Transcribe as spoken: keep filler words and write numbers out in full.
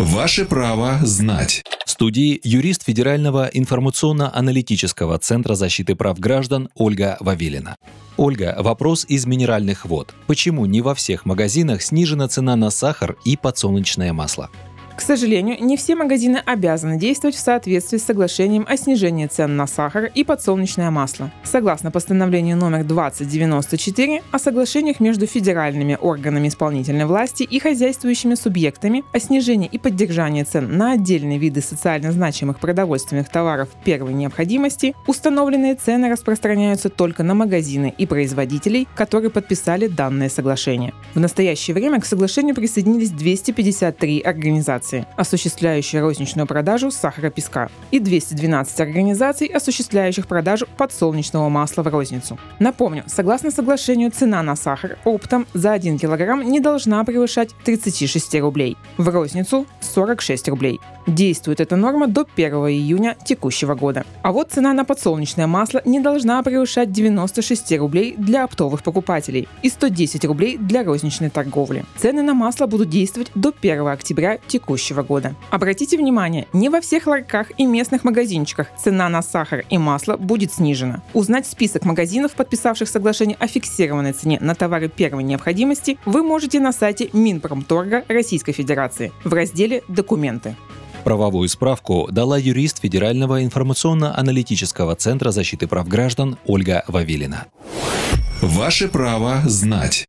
Ваше право знать. В студии юрист Федерального информационно-аналитического центра защиты прав граждан Ольга Вавилина. Ольга, вопрос из минеральных вод. Почему не во всех магазинах снижена цена на сахар и подсолнечное масло? К сожалению, не все магазины обязаны действовать в соответствии с соглашением о снижении цен на сахар и подсолнечное масло. Согласно постановлению номер двадцать девяносто четыре о соглашениях между федеральными органами исполнительной власти и хозяйствующими субъектами о снижении и поддержании цен на отдельные виды социально значимых продовольственных товаров первой необходимости, установленные цены распространяются только на магазины и производителей, которые подписали данное соглашение. В настоящее время к соглашению присоединились двести пятьдесят три организации, осуществляющие розничную продажу сахара-песка, и двести двенадцать организаций, осуществляющих продажу подсолнечного масла в розницу. Напомню, согласно соглашению, цена на сахар оптом за один килограмм не должна превышать тридцать шесть рублей, в розницу – сорок шесть рублей. Действует эта норма до первого июня текущего года. А вот цена на подсолнечное масло не должна превышать девяносто шесть рублей для оптовых покупателей и сто десять рублей для розничной торговли. Цены на масло будут действовать до первого октября текущего года. Обратите внимание, не во всех ларьках и местных магазинчиках цена на сахар и масло будет снижена. Узнать список магазинов, подписавших соглашение о фиксированной цене на товары первой необходимости, вы можете на сайте Минпромторга Российской Федерации в разделе «Документы». Правовую справку дала юрист Федерального информационно-аналитического центра защиты прав граждан Ольга Вавилина. Ваше право знать.